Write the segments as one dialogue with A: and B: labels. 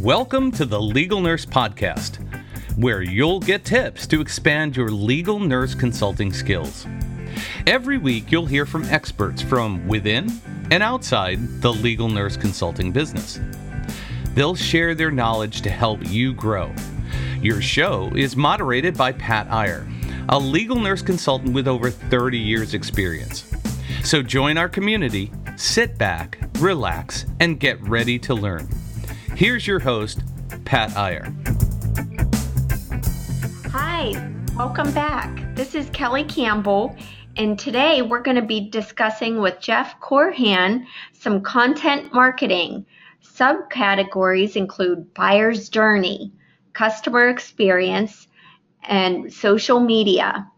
A: Welcome to the Legal Nurse Podcast, where you'll get tips to expand your legal nurse consulting skills. Every week, you'll hear from experts from within and outside the legal nurse consulting business. They'll share their knowledge to help you grow. Your show is moderated by Pat Iyer, a legal nurse consultant with over 30 years experience. So join our community, sit back, relax, and get ready to learn. Here's your host, Pat Iyer.
B: Hi, welcome back. This is Kelly Campbell, and today we're going to be discussing with Jeff Corhan some content marketing. Subcategories include buyer's journey, customer experience, and social media.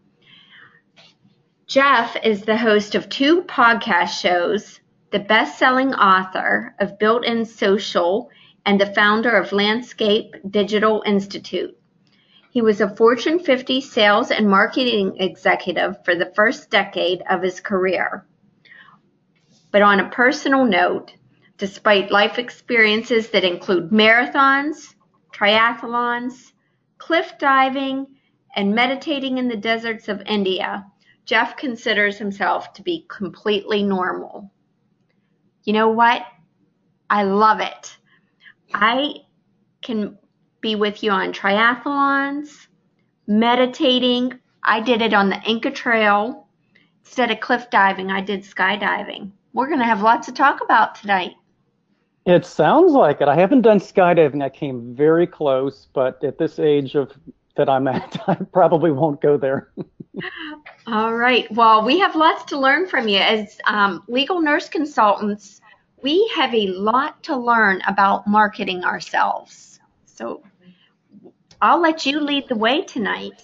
B: Jeff is the host of 2 podcast shows, the best-selling author of Built-in Social, and the founder of Landscape Digital Institute. He was a Fortune 50 sales and marketing executive for the first decade of his career. But on a personal note, despite life experiences that include marathons, triathlons, cliff diving, and meditating in the deserts of India, Jeff considers himself to be completely normal. You know what? I love it. I can be with you on triathlons, meditating. I did it on the Inca Trail. Instead of cliff diving, I did skydiving. We're going to have lots to talk about tonight.
C: It sounds like it. I haven't done skydiving. I came very close, but at this age that I'm at, I probably won't go there.
B: All right. Well, we have lots to learn from you. As legal nurse consultants, we have a lot to learn about marketing ourselves. So I'll let you lead the way tonight.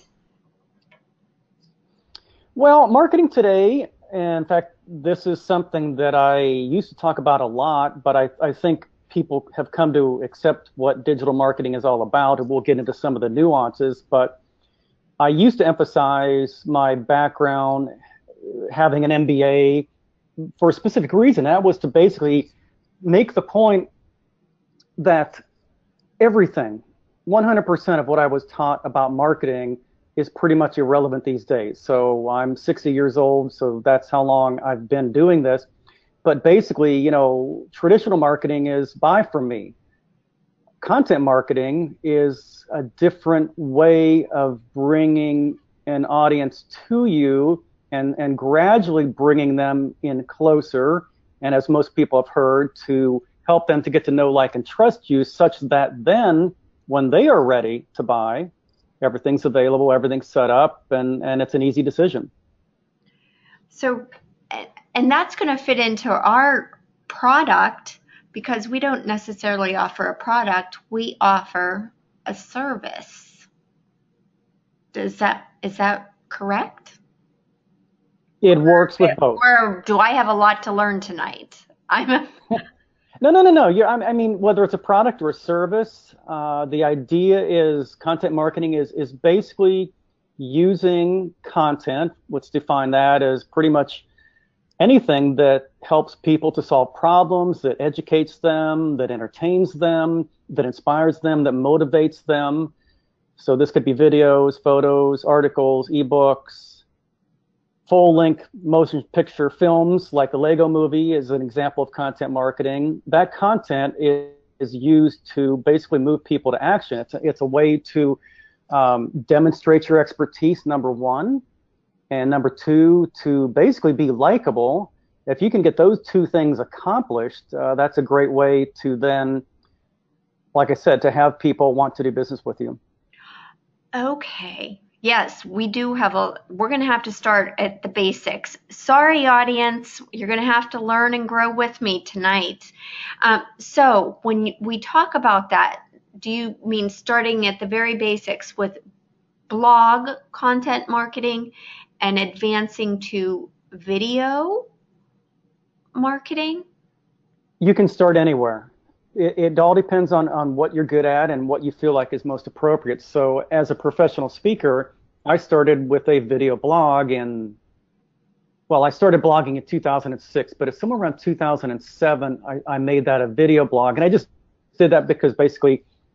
C: Well, marketing today, in fact, this is something that I used to talk about a lot, but I think people have come to accept what digital marketing is all about, and we'll get into some of the nuances. But I used to emphasize my background, having an MBA, for a specific reason. That was to basically make the point that everything, 100% of what I was taught about marketing is pretty much irrelevant these days. So I'm 60 years old, so that's how long I've been doing this. But basically, traditional marketing is buy from me. Content marketing is a different way of bringing an audience to you and gradually bringing them in closer. And as most people have heard, to help them to get to know, like, and trust you, such that then when they are ready to buy, everything's available, everything's set up, and it's an easy decision.
B: So, and that's going to fit into our product, because we don't necessarily offer a product, we offer a service. Is that correct?
C: It works with both.
B: Or do I have a lot to learn tonight?
C: No. I mean, whether it's a product or a service, the idea is content marketing is basically using content. Let's define that as pretty much anything that helps people to solve problems, that educates them, that entertains them, that inspires them, that motivates them. So this could be videos, photos, articles, ebooks, full-length motion picture films, like the Lego Movie is an example of content marketing. That content is used to basically move people to action. It's a way to demonstrate your expertise, number one, and number two, to basically be likable. If you can get those 2 things accomplished, that's a great way to then, like I said, to have people want to do business with you.
B: Okay. Yes, we do we're going to have to start at the basics. Sorry, audience, you're going to have to learn and grow with me tonight. So when we talk about that, do you mean starting at the very basics with blog content marketing and advancing to video marketing?
C: You can start anywhere. It all depends on what you're good at and what you feel like is most appropriate. So as a professional speaker, I started with a video blog I started blogging in 2006, but it's somewhere around 2007, I made that a video blog. And I just did that because basically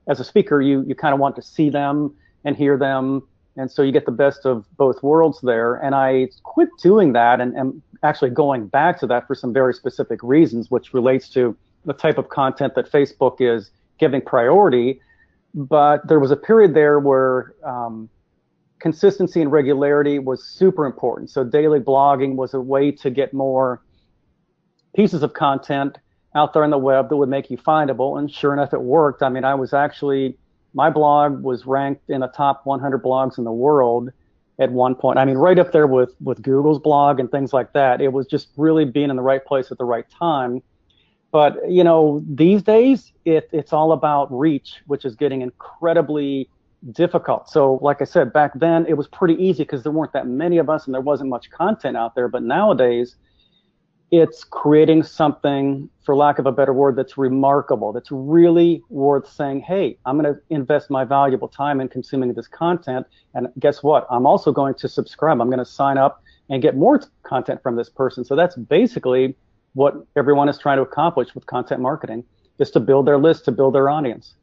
C: as a speaker, you kind of want to see them and hear them. And so you get the best of both worlds there. And I quit doing that and actually going back to that for some very specific reasons, which relates to the type of content that Facebook is giving priority. But there was a period there where consistency and regularity was super important. So daily blogging was a way to get more pieces of content out there on the web that would make you findable. And sure enough, it worked. I mean, my blog was ranked in the top 100 blogs in the world at one point. I mean, right up there with Google's blog and things like that. It was just really being in the right place at the right time. But, these days, it's all about reach, which is getting incredibly difficult. So like I said, back then, it was pretty easy because there weren't that many of us and there wasn't much content out there. But nowadays, it's creating something, for lack of a better word, that's remarkable, that's really worth saying, hey, I'm going to invest my valuable time in consuming this content. And guess what? I'm also going to subscribe. I'm going to sign up and get more content from this person. So that's basically what everyone is trying to accomplish with content marketing, is to build their list, to build their audience.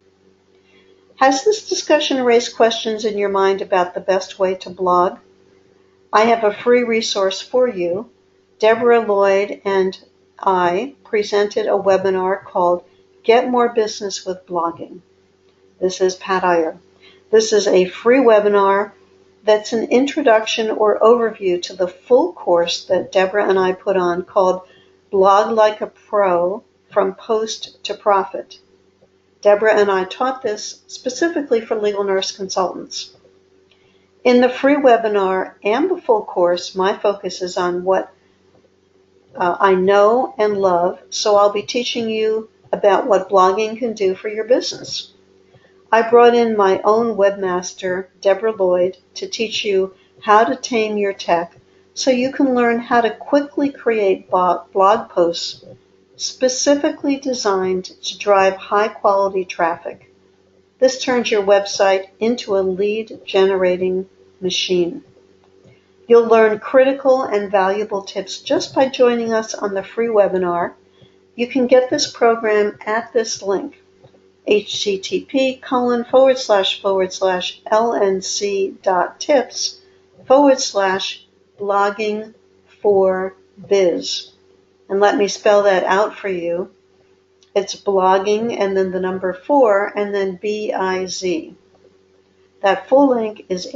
D: Has this discussion raised questions in your mind about the best way to blog? I have a free resource for you. Deborah Lloyd and I presented a webinar called Get More Business with Blogging. This is Pat Iyer. This is a free webinar that's an introduction or overview to the full course that Deborah and I put on called Blog Like a Pro, From Post to Profit. Deborah and I taught this specifically for legal nurse consultants. In the free webinar and the full course, my focus is on what I know and love, so I'll be teaching you about what blogging can do for your business. I brought in my own webmaster, Deborah Lloyd, to teach you how to tame your tech so you can learn how to quickly create blog posts specifically designed to drive high-quality traffic. This turns your website into a lead-generating machine. You'll learn critical and valuable tips just by joining us on the free webinar. You can get this program at this link, http://lnc.tips/blogging4biz. And let me spell that out for you. It's blogging and then the number 4 and then B-I-Z. That full link is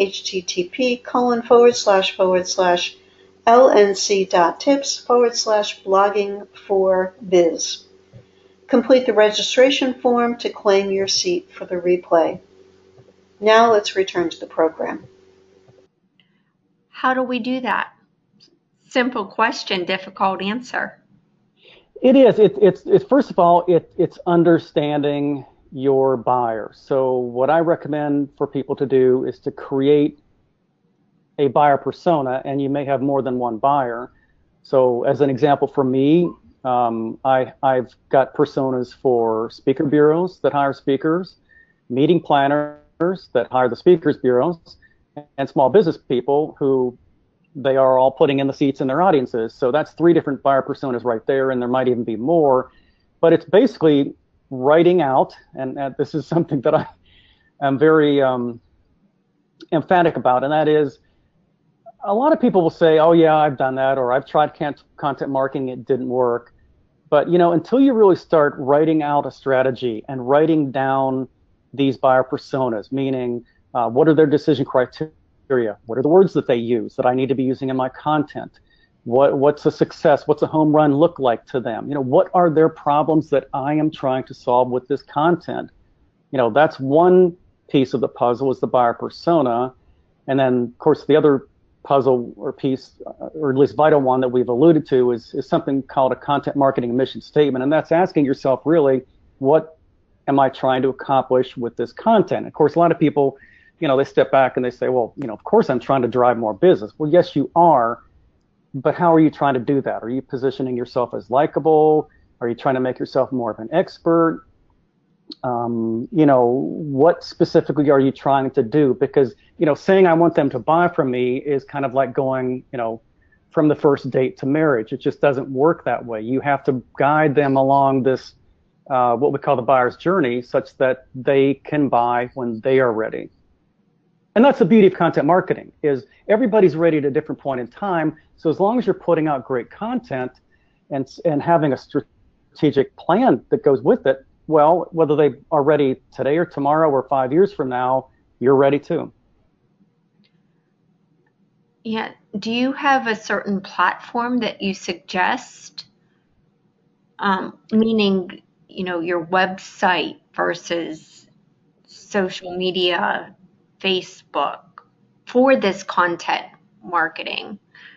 D: http://lnc.tips/blogging4biz. Complete the registration form to claim your seat for the replay. Now let's return to the program.
B: How do we do that? Simple question, difficult answer.
C: It is. It's first of all, it's understanding your buyer. So what I recommend for people to do is to create a buyer persona, and you may have more than one buyer. So as an example for me, I've got personas for speaker bureaus that hire speakers, meeting planners that hire the speakers bureaus, and small business people who they are all putting in the seats in their audiences. So that's 3 different buyer personas right there, and there might even be more. But it's basically writing out, and this is something that I am very emphatic about, and that is, a lot of people will say, oh yeah, I've done that, or I've tried content marketing, it didn't work. But until you really start writing out a strategy and writing down these buyer personas, meaning what are their decision criteria, what are the words that they use that I need to be using in my content, what's a success, what's a home run look like to them, what are their problems that I am trying to solve with this content. That's one piece of the puzzle, is the buyer persona. And then of course the other puzzle or piece, or at least vital one that we've alluded to, is something called a content marketing mission statement. And that's asking yourself, really, what am I trying to accomplish with this content? Of course, a lot of people, they step back and they say, well, of course I'm trying to drive more business. Well, yes, you are. But how are you trying to do that? Are you positioning yourself as likable? Are you trying to make yourself more of an expert? What specifically are you trying to do? Because, saying I want them to buy from me is kind of like going, from the first date to marriage. It just doesn't work that way. You have to guide them along this what we call the buyer's journey, such that they can buy when they are ready. And that's the beauty of content marketing, is everybody's ready at a different point in time. So as long as you're putting out great content and having a strategic plan that goes with it, well, whether they are ready today or tomorrow or 5 years from now, you're ready too.
B: Yeah. Do you have a certain platform that you suggest? Meaning, your website versus social media, Facebook, for this content marketing?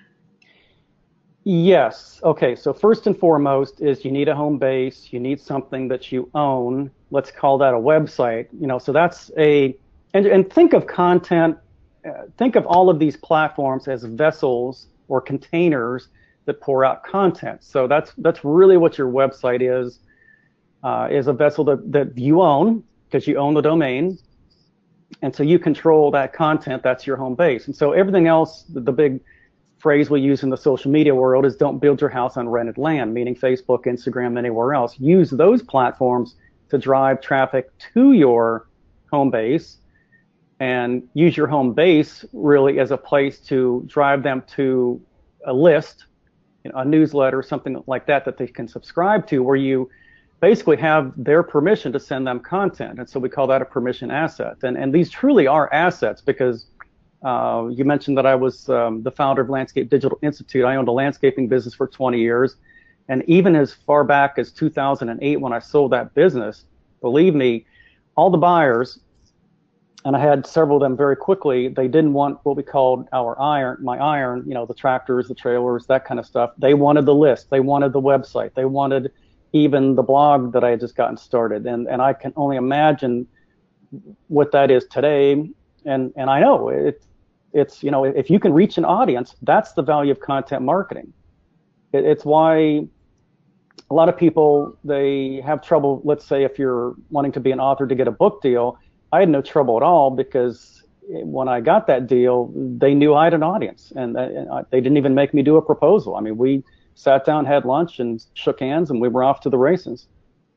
C: Yes. Okay. So first and foremost is you need a home base. You need something that you own. Let's call that a website. So that's and think of content. Think of all of these platforms as vessels or containers that pour out content. So that's really what your website is a vessel that you own, because you own the domain. And so you control that content. That's your home base. And so everything else, the big phrase we use in the social media world is don't build your house on rented land, meaning Facebook, Instagram, anywhere else. Use those platforms to drive traffic to your home base, and use your home base really as a place to drive them to a list, a newsletter, something like that they can subscribe to, where you basically have their permission to send them content. And so we call that a permission asset. And these truly are assets, because you mentioned that I was the founder of Landscape Digital Institute. I owned a landscaping business for 20 years. And even as far back as 2008, when I sold that business, believe me, all the buyers, and I had several of them very quickly, they didn't want what we called my iron, the tractors, the trailers, that kind of stuff. They wanted the list. They wanted the website. They wanted even the blog that I had just gotten started. And I can only imagine what that is today. And I know it's if you can reach an audience, that's the value of content marketing. It's why a lot of people, they have trouble. Let's say if you're wanting to be an author to get a book deal, I had no trouble at all, because when I got that deal, they knew I had an audience, and they didn't even make me do a proposal. I mean, we sat down, had lunch, and shook hands, and we were off to the races.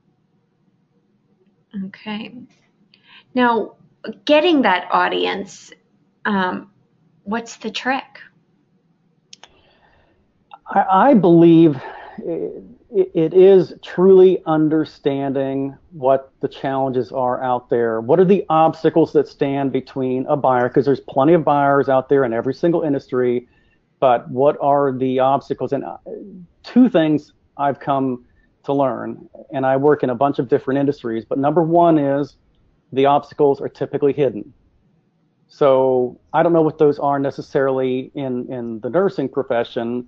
B: Okay. Now, getting that audience, what's the trick?
C: I believe it is truly understanding what the challenges are out there. What are the obstacles that stand between a buyer? Because there's plenty of buyers out there in every single industry, but what are the obstacles? And two things I've come to learn, and I work in a bunch of different industries, but number one is the obstacles are typically hidden. So I don't know what those are necessarily in the nursing profession.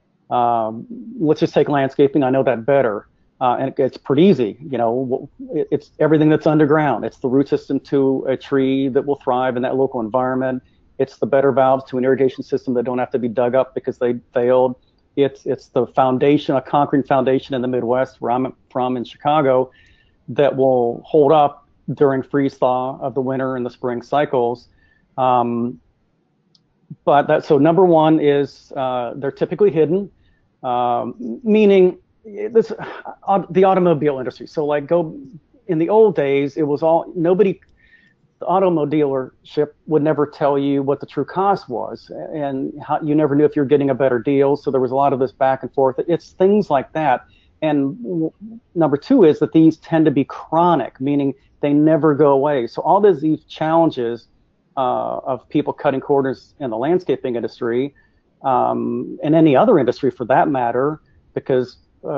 C: Let's just take landscaping. I know that better. And it's pretty easy. It's everything that's underground. It's the root system to a tree that will thrive in that local environment. It's the better valves to an irrigation system that don't have to be dug up because they failed. It's the foundation, a concrete foundation in the Midwest, where I'm from in Chicago, that will hold up during freeze thaw of the winter and the spring cycles. So number one is they're typically hidden, meaning the automobile industry. So in the old days, it was the automobile dealership would never tell you what the true cost was, and you never knew if you were getting a better deal. So there was a lot of this back and forth. It's things like that. And number two is that these tend to be chronic, meaning they never go away. So all these challenges of people cutting corners in the landscaping industry, and any other industry for that matter, because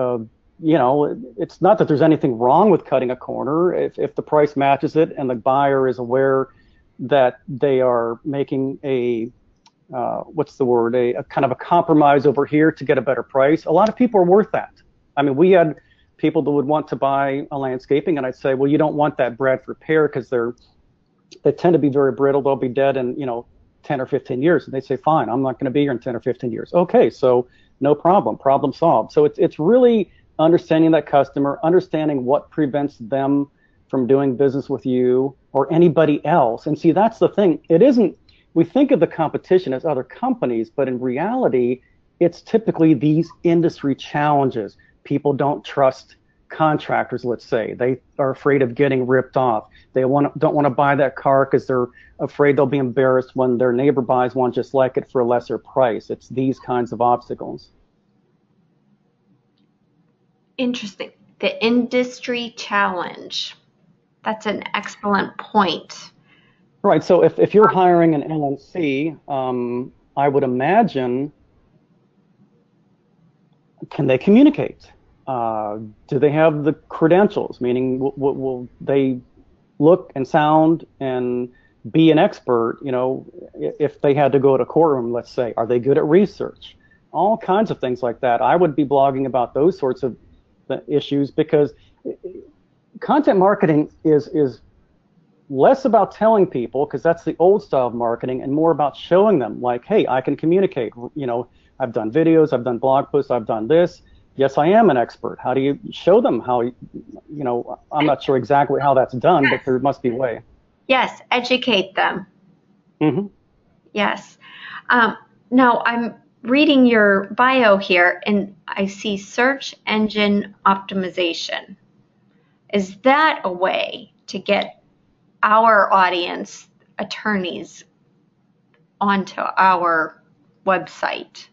C: it's not that there's anything wrong with cutting a corner if the price matches it and the buyer is aware that they are making a kind of a compromise over here to get a better price. A lot of people are worth that. I mean, we had people that would want to buy a landscaping, and I'd say, well, you don't want that Bradford pear because they tend to be very brittle. They'll be dead in 10 or 15 years. And they say, fine, I'm not going to be here in 10 or 15 years. Okay, so no problem solved. So it's really understanding that customer, understanding what prevents them from doing business with you or anybody else. And see, that's the thing. It isn't, we think of the competition as other companies, but in reality, it's typically these industry challenges. People don't trust contractors, let's say. They are afraid of getting ripped off. They don't want to buy that car because they're afraid they'll be embarrassed when their neighbor buys one just like it for a lesser price. It's these kinds of obstacles.
B: Interesting. The industry challenge. That's an excellent point.
C: Right. So if you're hiring an LNC, I would imagine, can they communicate? Do they have the credentials? Meaning, will they look and sound and be an expert? You know, if they had to go to a courtroom, let's say, are they good at research? All kinds of things like that. I would be blogging about those sorts of issues, because content marketing is less about telling people, because that's the old style of marketing, and more about showing them, like, hey, I can communicate. You know, I've done videos, I've done blog posts, I've done this. Yes, I am an expert. How do you show them how, you know, I'm not sure exactly how that's done, but there must be a way.
B: Yes, educate them.
C: Mm-hmm.
B: Yes. Now, I'm reading your bio here, and I see search engine optimization. Is that a way to get our audience, attorneys, onto our website?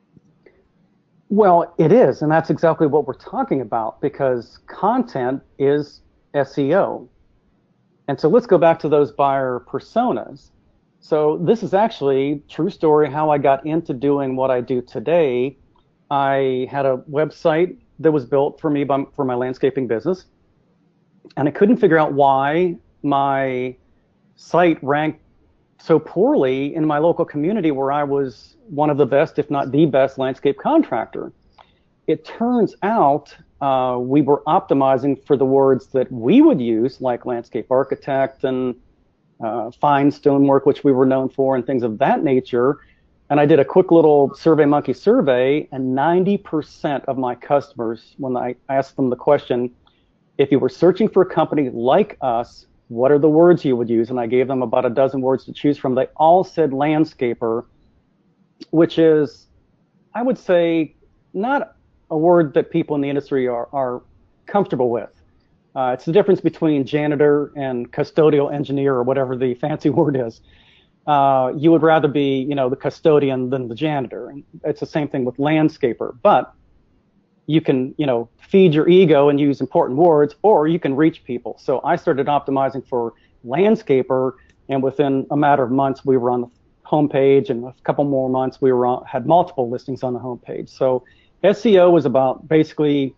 C: Well, it is, and that's exactly what we're talking about, because content is SEO. And so let's go back to those buyer personas. So this is actually, true story, how I got into doing what I do today. I had a website that was built for me for my landscaping business, and I couldn't figure out why my site ranked so poorly in my local community, where I was one of the best, if not the best, landscape contractor. It turns out we were optimizing for the words that we would use, like landscape architect and fine stonework, which we were known for, and things of that nature. And I did a quick little SurveyMonkey survey, and 90% of my customers, when I asked them the question, if you were searching for a company like us, what are the words you would use? And I gave them about a dozen words to choose from. They all said landscaper, which is, I would say, not a word that people in the industry are comfortable with. It's the difference between janitor and custodial engineer, or whatever the fancy word is. You would rather be, you know, the custodian than the janitor. And it's the same thing with landscaper. But you can, you know, feed your ego and use important words, or you can reach people. So I started optimizing for landscaper, and within a matter of months, we were on the homepage, and a couple more months, we were had multiple listings on the homepage. So SEO was about basically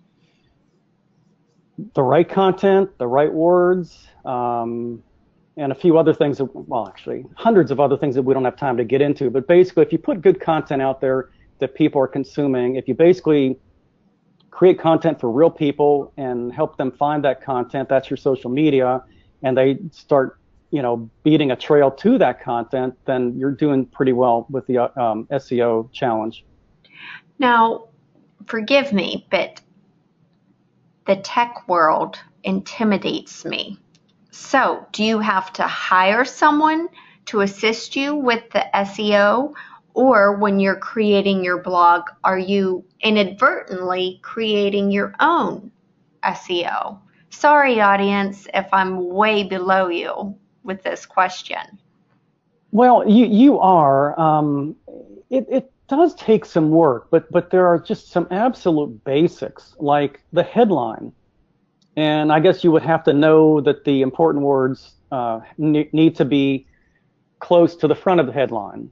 C: the right content, the right words, and a few other things, well, actually, hundreds of other things that we don't have time to get into. But basically, if you put good content out there that people are consuming, if you basically create content for real people and help them find that content, that's your social media, and they start, you know, beating a trail to that content, then you're doing pretty well with the SEO challenge.
B: Now, forgive me, but the tech world intimidates me. So, do you have to hire someone to assist you with the SEO? Or when you're creating your blog, are you inadvertently creating your own SEO? Sorry, audience, if I'm way below you with this question.
C: Well, you are. It does take some work, but there are just some absolute basics, like the headline. And I guess you would have to know that the important words need to be close to the front of the headline.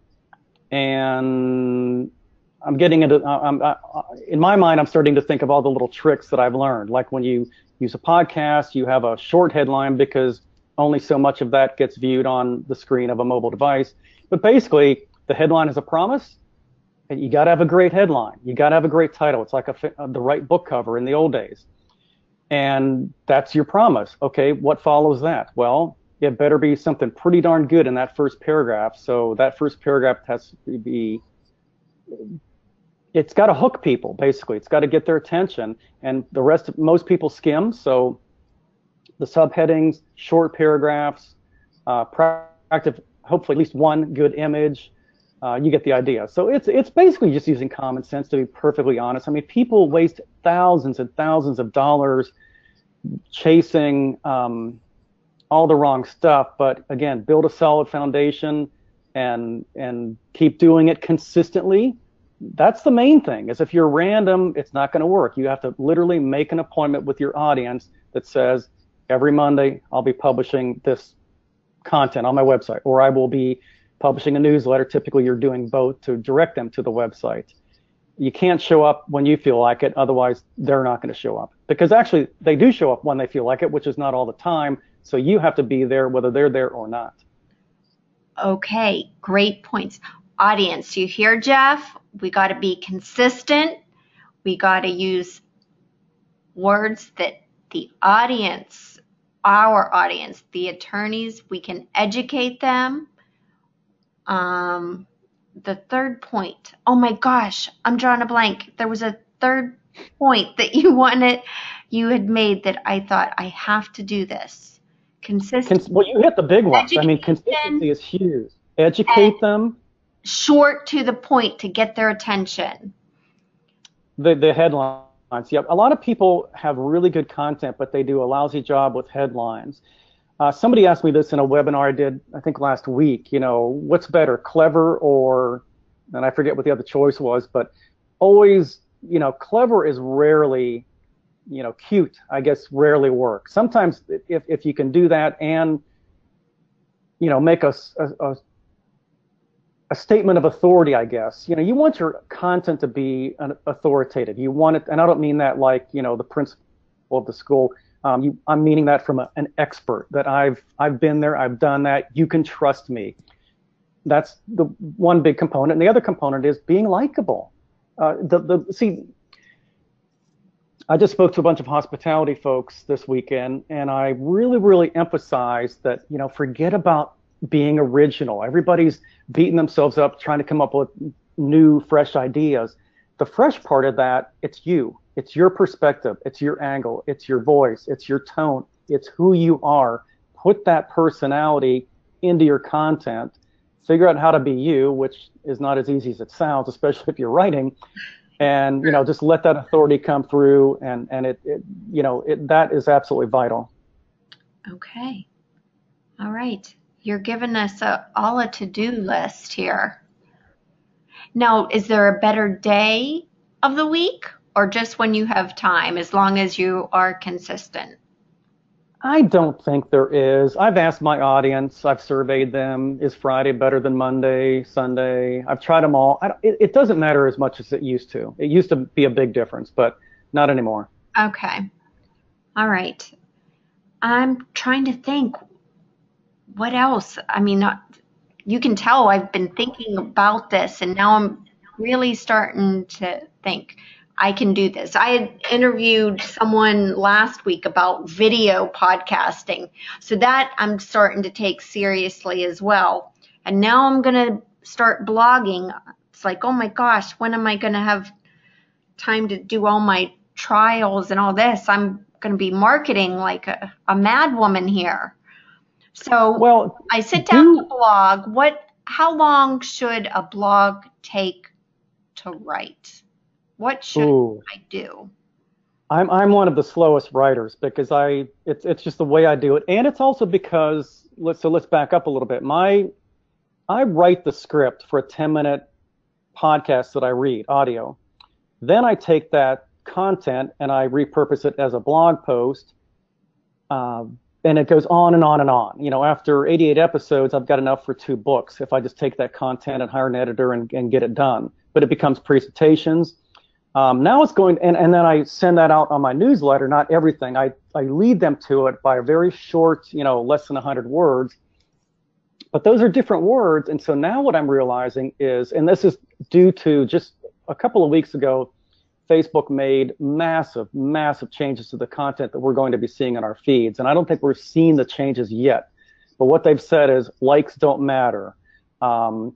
C: And I'm getting into, in my mind, I'm starting to think of all the little tricks that I've learned. Like when you use a podcast, you have a short headline because only so much of that gets viewed on the screen of a mobile device. But basically, the headline is a promise. And you got to have a great headline. You got to have a great title. It's like the right book cover in the old days. And that's your promise. Okay, what follows that? Well, it better be something pretty darn good in that first paragraph. So that first paragraph has to be, it's got to hook people, basically. It's got to get their attention. And the rest, most people skim. So the subheadings, short paragraphs, hopefully at least one good image, You get the idea. So it's basically just using common sense, to be perfectly honest. I mean, people waste thousands and thousands of dollars chasing all the wrong stuff. But again, build a solid foundation and keep doing it consistently. That's the main thing. Is if you're random, it's not going to work. You have to literally make an appointment with your audience that says, every Monday I'll be publishing this content on my website, or I will be publishing a newsletter. Typically you're doing both to direct them to the website. You can't show up when you feel like it, otherwise they're not going to show up. Because actually they do show up when they feel like it, which is not all the time. So you have to be there whether they're there or not.
B: Okay, great points. Audience, you hear, Jeff? We got to be consistent. We got to use words that the audience, our audience, the attorneys, we can educate them. The third point, oh my gosh, I'm drawing a blank. There was a third point that you had made that I thought, I have to do this. Consistency.
C: Well, you hit the big ones. I mean, consistency is huge. Educate them.
B: Short to the point to get their attention.
C: The headlines. Yep. A lot of people have really good content, but they do a lousy job with headlines. Somebody asked me this in a webinar I did, I think last week, what's better, clever or, and I forget what the other choice was, but always, clever is rarely, cute, I guess, rarely works. Sometimes if you can do that and, make a statement of authority, I guess. You want your content to be authoritative. You want it, and I don't mean that like, the principal of the school. I'm meaning that from an expert, that I've been there, I've done that, you can trust me. That's the one big component. And the other component is being likable. See, I just spoke to a bunch of hospitality folks this weekend, and I really, really emphasized that, forget about being original. Everybody's beating themselves up trying to come up with new, fresh ideas. The fresh part of that, it's you. It's your perspective. It's your angle. It's your voice. It's your tone. It's who you are. Put that personality into your content. Figure out how to be you, which is not as easy as it sounds, especially if you're writing. And, just let that authority come through, and that is absolutely vital.
B: Okay. All right. You're giving us all a to-do list here. Now, is there a better day of the week, or just when you have time, as long as you are consistent?
C: I don't think there is. I've asked my audience. I've surveyed them. Is Friday better than Monday, Sunday? I've tried them all. It doesn't matter as much as it used to. It used to be a big difference, but not anymore.
B: Okay. All right. I'm trying to think. What else? I mean, you can tell I've been thinking about this, and now I'm really starting to think I can do this. I had interviewed someone last week about video podcasting, so that I'm starting to take seriously as well. And now I'm going to start blogging. It's like, oh my gosh, when am I going to have time to do all my trials and all this? I'm going to be marketing like a mad woman here. So
C: well,
B: I sit down to blog. How long should a blog take to write? What should I do?
C: I'm one of the slowest writers because it's just the way I do it, and it's also because let's back up a little bit. I write the script for a 10-minute podcast that I read, audio. Then I take that content and I repurpose it as a blog post. And it goes on and on and on. After 88 episodes, I've got enough for 2 books if I just take that content and hire an editor and get it done. But it becomes presentations. Now it's going, and then I send that out on my newsletter, not everything. I lead them to it by a very short, less than 100 words. But those are different words. And so now what I'm realizing is, and this is due to just a couple of weeks ago, Facebook made massive, massive changes to the content that we're going to be seeing in our feeds. And I don't think we're seeing the changes yet. But what they've said is likes don't matter. And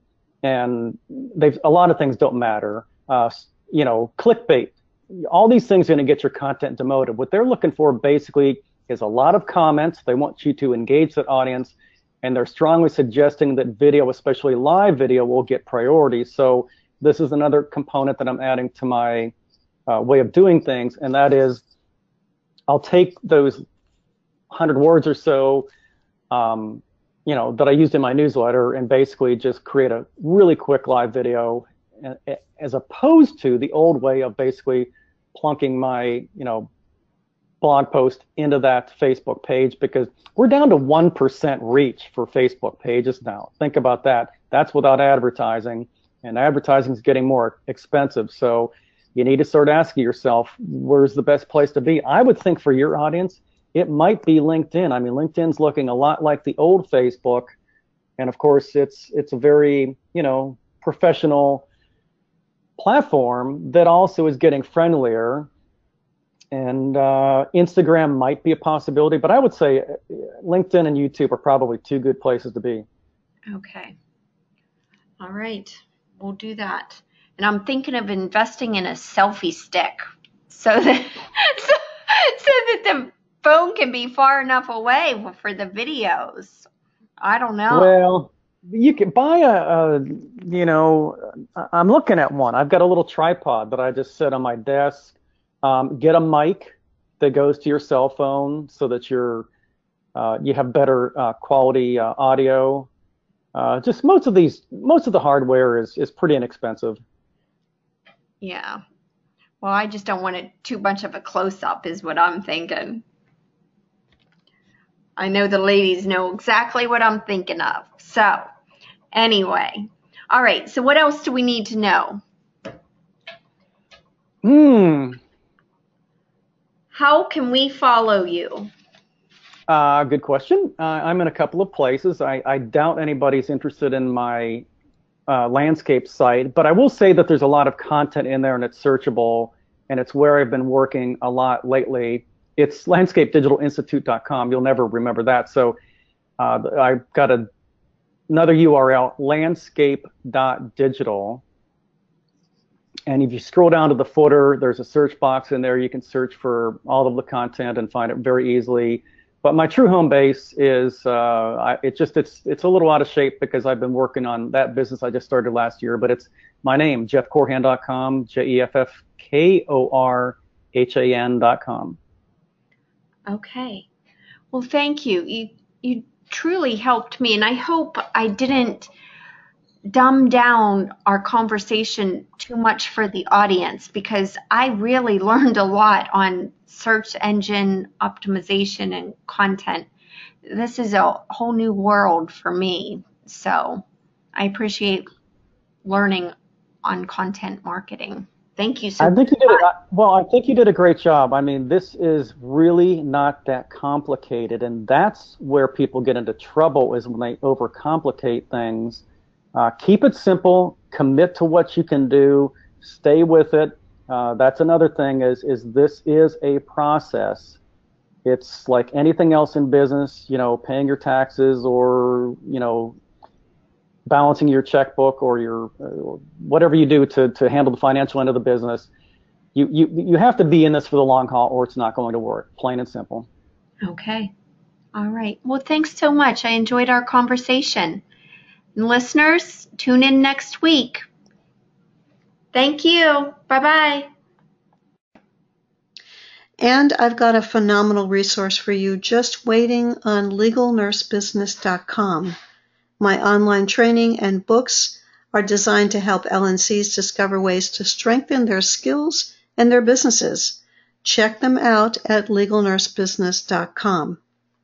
C: a lot of things don't matter. Clickbait. All these things are going to get your content demoted. What they're looking for basically is a lot of comments. They want you to engage that audience and they're strongly suggesting that video, especially live video, will get priority. So this is another component that I'm adding to my way of doing things, and that is I'll take those 100 words or so that I used in my newsletter and basically just create a really quick live video, as opposed to the old way of basically plunking my blog post into that Facebook page, because we're down to 1% reach for Facebook pages now. Think about that. That's without advertising, and advertising is getting more expensive. So you need to start asking yourself, where's the best place to be? I would think for your audience, it might be LinkedIn. I mean, LinkedIn's looking a lot like the old Facebook. And of course, it's a very, professional platform that also is getting friendlier. And Instagram might be a possibility, but I would say LinkedIn and YouTube are probably two good places to be.
B: Okay. All right. We'll do that. And I'm thinking of investing in a selfie stick so that the phone can be far enough away for the videos. I don't know.
C: Well, you can buy I'm looking at one. I've got a little tripod that I just set on my desk. Get a mic that goes to your cell phone so that you have better quality audio. Just most of the hardware is pretty inexpensive.
B: Yeah. Well, I just don't want it too much of a close-up is what I'm thinking. I know the ladies know exactly what I'm thinking of. So, anyway. All right. So what else do we need to know? How can we follow you?
C: Good question. I'm in a couple of places. I doubt anybody's interested in my landscape site, but I will say that there's a lot of content in there and it's searchable, and it's where I've been working a lot lately. It's landscapedigitalinstitute.com. You'll never remember that. So I've got another URL, landscape.digital. And if you scroll down to the footer, there's a search box in there. You can search for all of the content and find it very easily. But my true home base is it's a little out of shape because I've been working on that business I just started last year. But it's my name, jeffkorhan.com, jeffkorhan.com.
B: Okay. Well, thank you. You truly helped me, and I hope I didn't dumb down our conversation too much for the audience, because I really learned a lot on search engine optimization and content. This is a whole new world for me, so I appreciate learning on content marketing. Thank you so much.
C: I think you did a great job. I mean, this is really not that complicated, and that's where people get into trouble, is when they overcomplicate things. Keep it simple, commit to what you can do, stay with it. That's another thing is this is a process. It's like anything else in business, paying your taxes or, balancing your checkbook or your whatever you do to handle the financial end of the business. You have to be in this for the long haul, or it's not going to work, plain and simple.
B: Okay. All right. Well, thanks so much. I enjoyed our conversation. And listeners, tune in next week. Thank you. Bye-bye.
D: And I've got a phenomenal resource for you just waiting on LegalNurseBusiness.com. My online training and books are designed to help LNCs discover ways to strengthen their skills and their businesses. Check them out at LegalNurseBusiness.com.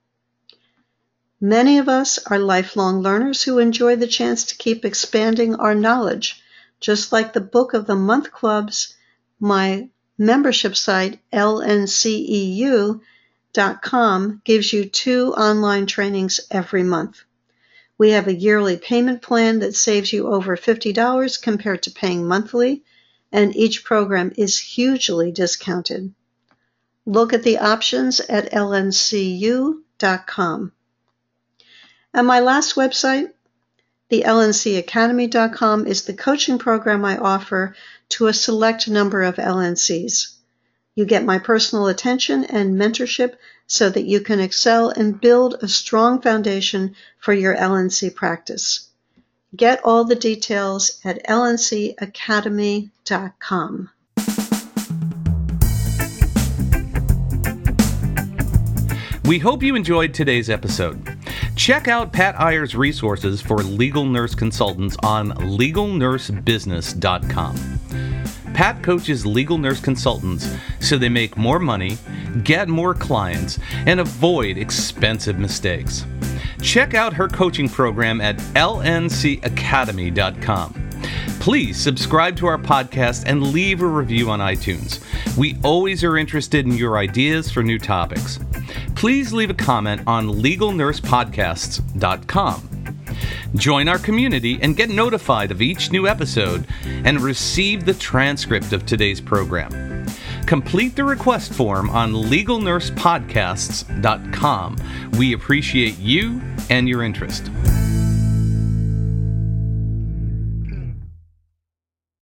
D: Many of us are lifelong learners who enjoy the chance to keep expanding our knowledge. Just like the Book of the Month Clubs, my membership site, lnceu.com, gives you 2 online trainings every month. We have a yearly payment plan that saves you over $50 compared to paying monthly, and each program is hugely discounted. Look at the options at lncu.com. And my last website, the lncacademy.com, is the coaching program I offer to a select number of LNCs. You get my personal attention and mentorship so that you can excel and build a strong foundation for your LNC practice. Get all the details at lncacademy.com.
A: We hope you enjoyed today's episode. Check out Pat Iyer's resources for legal nurse consultants on legalnursebusiness.com. Pat coaches legal nurse consultants so they make more money, get more clients, and avoid expensive mistakes. Check out her coaching program at lncacademy.com. Please subscribe to our podcast and leave a review on iTunes. We always are interested in your ideas for new topics. Please leave a comment on legalnursepodcasts.com. Join our community and get notified of each new episode and receive the transcript of today's program. Complete the request form on legalnursepodcasts.com. We appreciate you and your interest.